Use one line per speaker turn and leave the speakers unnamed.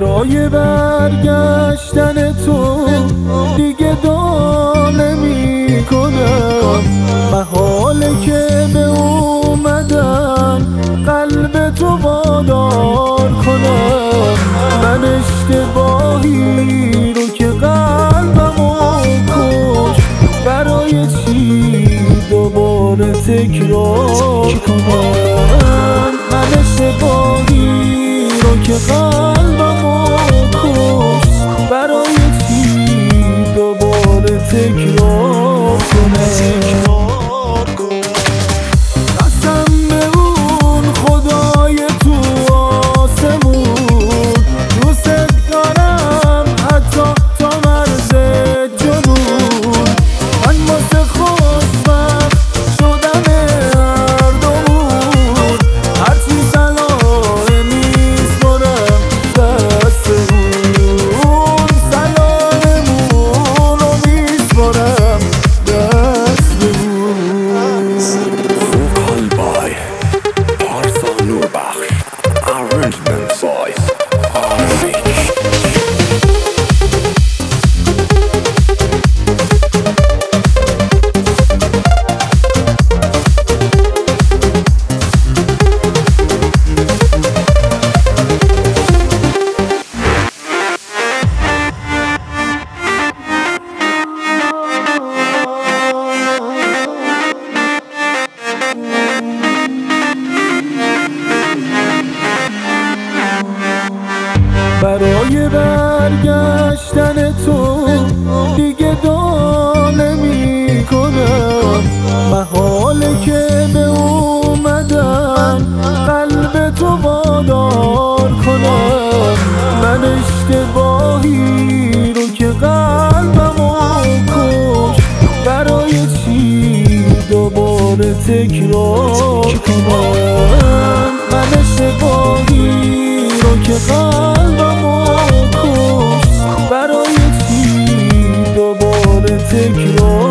برای برگشتن تو دیگه دام نمی کنم، محاله که به اومدن قلب تو وادار کنم. من اشتباهی رو که قلبمو کش، برای چی دوباره تکرار کنم؟ من اشتباهی رو که قلبمو کش، برای چی دوباره تکرار کنم؟ قسم به اون خدای تو آسمون، دوست دارم حتی تا مرز جنون. من واسه خوشبخت شدم هر دومون، هرچی صلاحه میسپرم دست اون، صلاحمون رو میسپرم دست اون.
Vocal by Parsa Nurbakhsh, arrangement by Arvich.
برای برگشتن تو دیگه دام نمی کنم، محاله که به اومدن قلب تو وادار کنم. من اشتباهی رو که قلبمو کش، برای چی دوباره تکرار کنم؟ من اشتباهی رو که قلبمو کش، برای چی دوباره تکرار